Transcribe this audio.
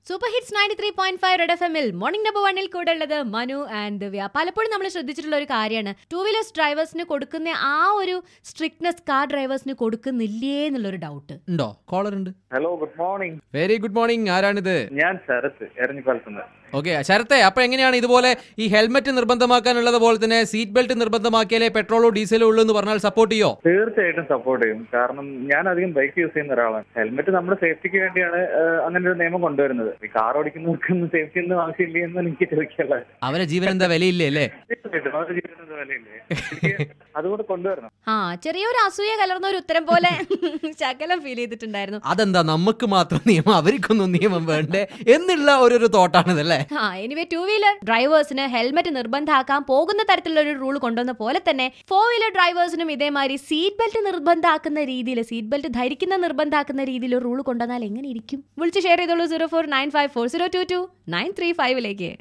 Super hits 93.5 red F എമ്മിൽ morning number 1 കൂടെ ഉള്ളത് മനു ആൻഡ് ദിവ്യ. പലപ്പോഴും നമ്മൾ ശ്രദ്ധിച്ചിട്ടുള്ള ഒരു കാര്യമാണ്, ടൂ വീലേഴ്സ് ഡ്രൈവേഴ്സിന് കൊടുക്കുന്ന ആ ഒരു സ്ട്രിക്ട്നെസ് കാർ ഡ്രൈവേഴ്സിന് കൊടുക്കുന്നില്ലേ എന്നുള്ളൊരു ഡൗട്ട് ഉണ്ടോ? കോളർ ഉണ്ട്. Hello, good morning. Very good morning. ആരാണിത്? ഞാൻ ശരത്ത്, എരഞ്ഞിപ്പാലത്തുനിന്ന്. ഓക്കെ ശരത്തെ, അപ്പൊ എങ്ങനെയാണ് ഇതുപോലെ ഈ ഹെൽമെറ്റ് നിർബന്ധമാക്കാനുള്ളത് പോലെ തന്നെ സീറ്റ് ബെൽറ്റ് നിർബന്ധമാക്കിയാലേ പെട്രോളോ ഡീസലോ ഉള്ളൂ എന്ന് പറഞ്ഞാൽ സപ്പോർട്ട് ചെയ്യോ? തീർച്ചയായിട്ടും സപ്പോർട്ട് ചെയ്യും. കാരണം ഞാൻ അധികം ബൈക്ക് യൂസ് ചെയ്യുന്ന ഒരാളാണ്. ഹെൽമെറ്റ് നമ്മുടെ സേഫ്റ്റിക്ക് വേണ്ടിയാണ് അങ്ങനെ ഒരു നിയമം കൊണ്ടുവരുന്നത്. ഈ കാർ ഓടിക്കുന്നവർക്കൊന്നും സേഫ്റ്റി ഒന്നും ആവശ്യമില്ല എന്ന് എനിക്ക് ചോദിക്കാനുള്ളത്. അവരെ ജീവൻ എന്താ വിലയില്ലേ അല്ലേ? തീർച്ചയായിട്ടും അവരുടെ ജീവൻ എന്താ വിലയില്ലേ, അതുകൂടെ കൊണ്ടുവരണം. ചെറിയൊരു അസൂയ കലർന്ന ഒരു ഉത്തരം പോലെ ശകലം ഫീൽ ചെയ്തിട്ടുണ്ടായിരുന്നു. അതെന്താ നമുക്ക് മാത്രം നിയമം, അവർക്കൊന്നും നിയമം വേണ്ടേ എന്നുള്ള ഒരു തോട്ടാണിതല്ലേ? എനിവേ ടൂ വീലർ ഡ്രൈവേഴ്സിന് ഹെൽമെറ്റ് നിർബന്ധമാക്കാൻ പോകുന്ന തരത്തിലുള്ള ഒരു റൂൾ കൊണ്ടുവന്ന പോലെ തന്നെ ഫോർ വീലർ ഡ്രൈവേഴ്സിനും ഇതേമാതിരി സീറ്റ് ബെൽറ്റ് നിർബന്ധമാക്കുന്ന രീതിയിൽ, സീറ്റ് ബെൽറ്റ് ധരിക്കുന്ന നിർബന്ധമാക്കുന്ന രീതിയിൽ ഒരു റൂൾ കൊണ്ടുവന്നാൽ എങ്ങനെ ഇരിക്കും? വിളിച്ച് ഷെയർ ചെയ്തോളൂ 04954022 935